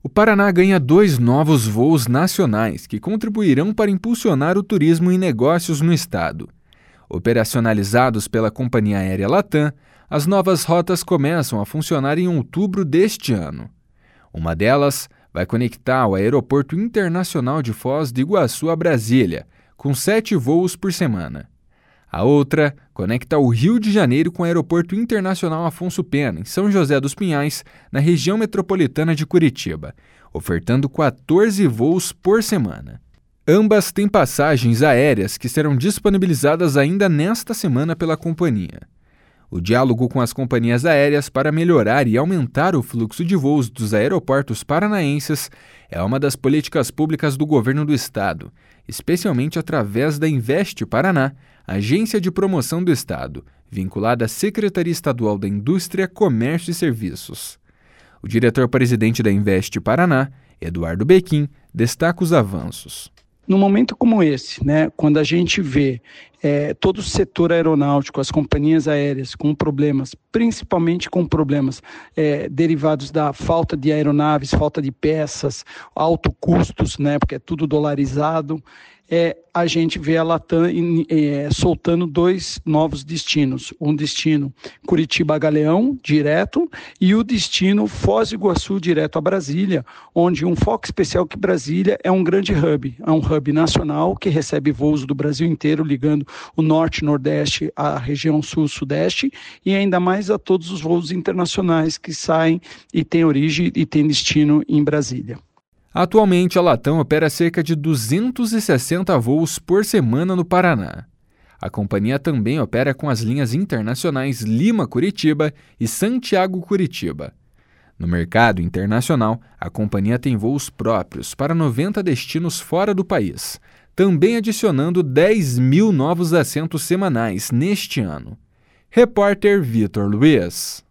O Paraná ganha 2 novos voos nacionais que contribuirão para impulsionar o turismo e negócios no estado. Operacionalizados pela companhia aérea Latam, as novas rotas começam a funcionar em outubro deste ano. Uma delas vai conectar o Aeroporto Internacional de Foz do Iguaçu a Brasília, com 7 voos por semana. A outra conecta o Rio de Janeiro com o Aeroporto Internacional Afonso Pena, em São José dos Pinhais, na região metropolitana de Curitiba, ofertando 14 voos por semana. Ambas têm passagens aéreas que serão disponibilizadas ainda nesta semana pela companhia. O diálogo com as companhias aéreas para melhorar e aumentar o fluxo de voos dos aeroportos paranaenses é uma das políticas públicas do governo do estado, especialmente através da Invest Paraná, agência de promoção do estado, vinculada à Secretaria Estadual da Indústria, Comércio e Serviços. O diretor-presidente da Invest Paraná, Eduardo Bequim, destaca os avanços. No momento como esse, quando a gente vê todo o setor aeronáutico, as companhias aéreas com problemas, principalmente com problemas derivados da falta de aeronaves, falta de peças, alto custos, porque é tudo dolarizado, a gente vê a Latam soltando 2 novos destinos. Um destino Curitiba-Galeão, direto, e o destino Foz do Iguaçu, direto a Brasília, onde um foco especial que Brasília é um grande hub. É um hub nacional que recebe voos do Brasil inteiro, ligando o norte e nordeste à região sul-sudeste, e ainda mais a todos os voos internacionais que saem e têm origem e têm destino em Brasília. Atualmente, a Latam opera cerca de 260 voos por semana no Paraná. A companhia também opera com as linhas internacionais Lima-Curitiba e Santiago-Curitiba. No mercado internacional, a companhia tem voos próprios para 90 destinos fora do país, também adicionando 10.000 novos assentos semanais neste ano. Repórter Vitor Luiz.